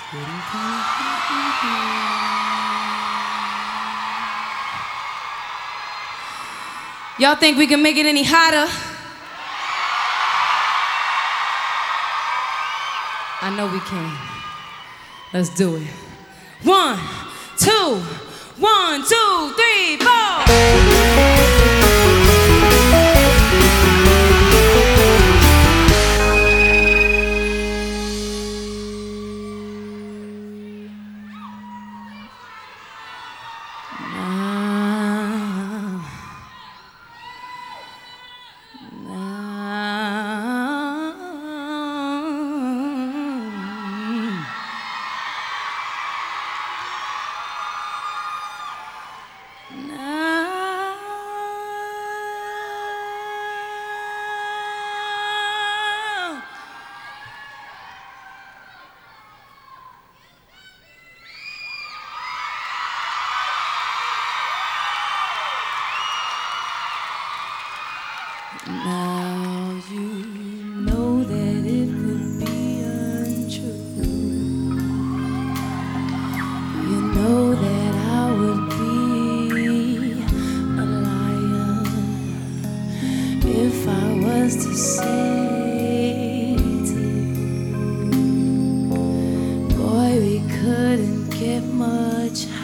Y'all think we can make it any hotter? I know we can. Let's do it. 1, 2, 1, 2, 3, 4. Now you know that it could be untrue. You know that I would be a liar if I was to say to you, boy, we couldn't get much higher.